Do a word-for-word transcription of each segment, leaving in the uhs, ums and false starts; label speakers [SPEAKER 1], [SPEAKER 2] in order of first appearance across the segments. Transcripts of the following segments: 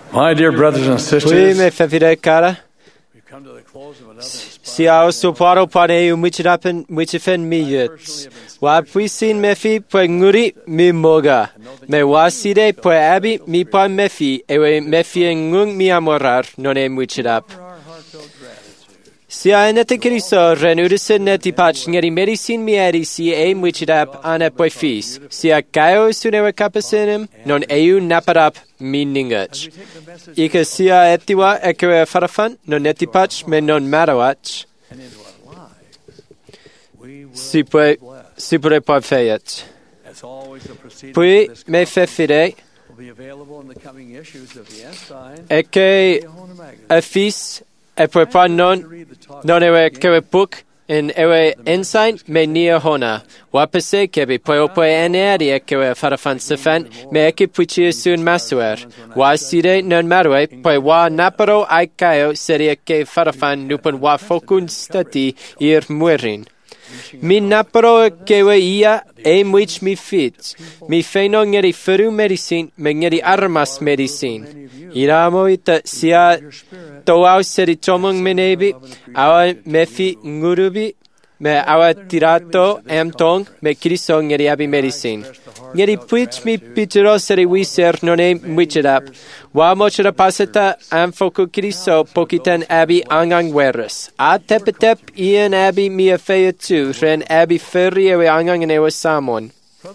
[SPEAKER 1] My dear brothers and
[SPEAKER 2] Oui,
[SPEAKER 1] sisters,
[SPEAKER 2] mes frères fidèles cara,
[SPEAKER 1] we've come to the close of another
[SPEAKER 2] si au supporto pane umichirapen michifen miyut. Wa puisin mefi pwe nguri mi moga. Me waside pwe abi mi pa mefi ewe mefi ngung mi amorar non e michirap. Si a enete Cristo renudise neti pach ngeri medicin mi erisi e michirap ane pwe fis. Si a kaio sunewe kapasinim non eu naparap mi ningach. Ika si a etiwa ekewe farafan non neti pach me non marawach. Si pwe si pwe pa feyet.
[SPEAKER 1] as always the proceedings
[SPEAKER 2] Puis
[SPEAKER 1] of this
[SPEAKER 2] me fe fide
[SPEAKER 1] will be available in the coming issues of the Ensign
[SPEAKER 2] eke
[SPEAKER 1] Hona magazine.
[SPEAKER 2] a fis e pwe pa non non ewe kewe puk in ewe ensign me nia hona. Wapese kebi pwe opwe eneari ekewe farafan sefan me eke puchi sun masuer. Wa side non marwe pwe wa naparo aikayo seri eke farafan nupan wa fokun stati ir muerin. Mi naparo kewe ia e mwich mi fit. Mi feino ngeri furu medicine me ngeri armas medicine. Iramo ita sia toau seri chomong menebi awa mefi ngurubi me awa tirato emtong me kriso ngeri abi medicine. Ngeri puich mi pitero seri wiser non e mwichirap. Wa mochira paseta amfoku kriso pokiten abi angang weres. A tepetep ian abi mi afeya tu ren abi ferri ewe angang ewe samon.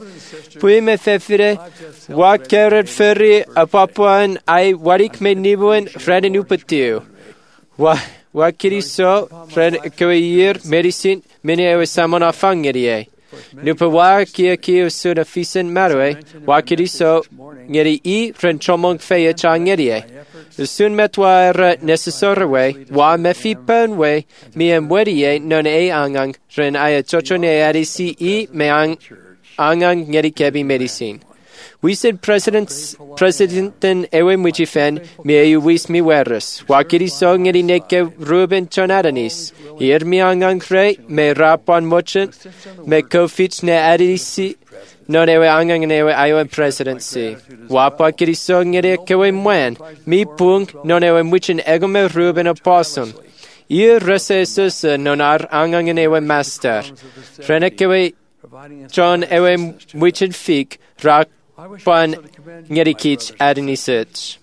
[SPEAKER 2] Pui me fefire wa keret ferri apapuan ai warik me nibuen ren upatiu. Wa wa kriso ren kewe yir medicine mini ewe samon afangerie. Nupa wa kia kia suna fisen marwe, wa kiriso ngeri i ren chomong feya cha ngerie. Sun metwa era necessorwe, wa mefi penwe, mi emwerie non e angang, ren aya chochone arisi i me ang, angang ngeri kebi medicine. We said presidents, presidenten ewe mwichifen, mi eu wis mi weres. Wa kiriso ngeri neke Ruben chonadanis. Hier mi angang re, me rapan mochen, me kofich ne adisi, non ewe angang ewe ayo presidency. Wapa kiriso ngeri kewe mwen, mi pung, non ewe mwichen egome Ruben apostle. Hier rese susa non ar angang ewe master. Rene kewe John ewe mwichen fik, rak pan ngeri kich adinisich.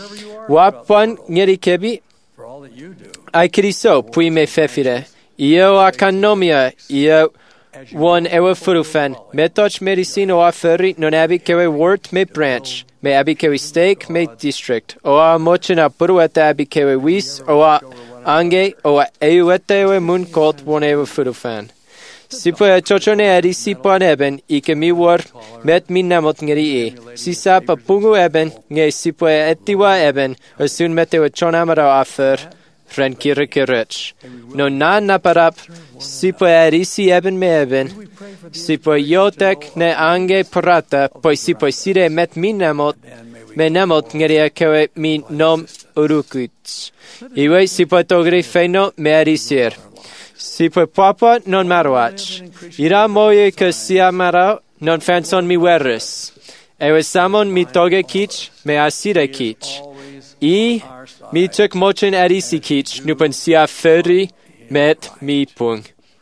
[SPEAKER 2] Wapan ngeri kebi,
[SPEAKER 1] For all that you do,
[SPEAKER 2] ai kiriso pui me fefire. Io a canomia, io one ewe furufen. Me toch medicine o a ferri non abi kewe wort me branch. Me abi kewe stake me district. O a mochen a puruete abi kewe wis. O a ange o a euete ewe mun colt one ewe furufen. Sipo e chochone eri sipo an eben, ike mi war met mi namot ngeri e. Si sa pa pungu eben, nge sipo e etiwa eben, o sun metewe chonamara afer, ren kire kirich. No na naparap, sipo e eri si eben me eben, sipo yotek ne ange parata, poi sipo sire met mi namot, me namot ngeri e kewe mi nom urukut. Iwe sipo togri feino me eri sir. Si pwe papa non marwach. Ira moye ke sia marao non fanson mi weres. Ewe samon mi toge kich me asire kich. I mi tuk mochen erisi kich nupen sia ferri met mi pung.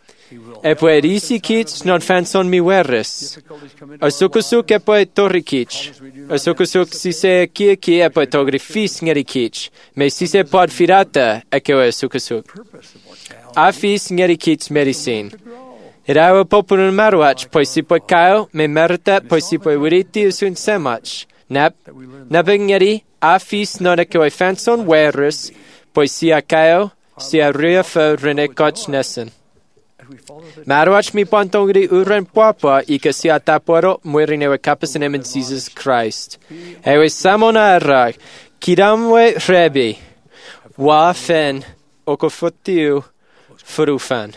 [SPEAKER 2] E pwe erisi kich non fanson mi weres. Asukusuk e pwe torri kich. Asukusuk si se kia kia e pwe togri fis ngeri kich. Me si se pod firata e kewe asukusuk. Afis ngeri kits medicine. Irawa populun marwach, poi si poi kao, me merta, poi si poi wiriti usun semach. Nap, nabe ngeri, afis non e koi fanson weres, poi si a kao, si a ria fo rene koch nesen. Marwach mi pontongri uren papa, ika si a taporo, muerin ewe kapasin in Jesus Christ. Ewe samona arra, kidamwe rebi, wa fen, okofotiu, Furufan.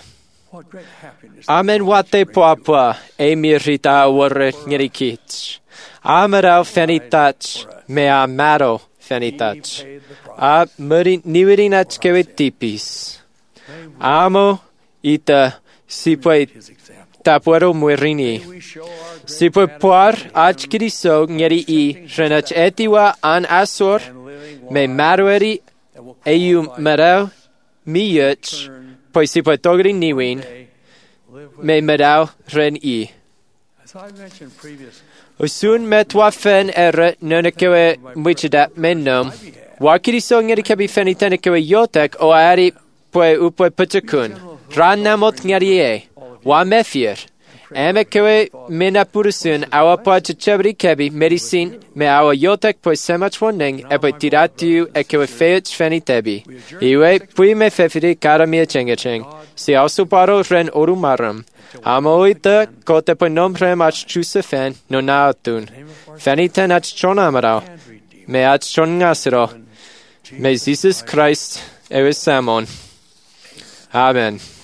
[SPEAKER 2] Amen wate papa, e mirita awore ngirikich. Amarao fenitach, me amaro fenitach. A muri niwirinach kewetipis. Amo ita sipwe tapuero muerini. Sipwe puar ach kiriso ngeri i, renach etiwa an asor, me marweri eu marau miuch, poi si poi togri niwin, me marau ren i.
[SPEAKER 1] As I mentioned previously,
[SPEAKER 2] Usun met wa fen erre nona kewe mwichida menom. Wakiri songeri kebi fenitene kewe yotek o ari poi upoi putakun. Ran namot ngari e. Wa mefir. Eme kewe mena purusun awa pa chebri kebi medicine me awa yotek poi semach warning e poi tiratiu e kewe feich fenitebi. Iwe pui me fefiri kara mia chengecheng. Si also paro ren orumaram. Hamoita kote poi nom rem ach chuse fen no naatun. Feniten ach chon amarao. Me ach chon ngasiro. Me Jesus Christ ewe samon. Amen.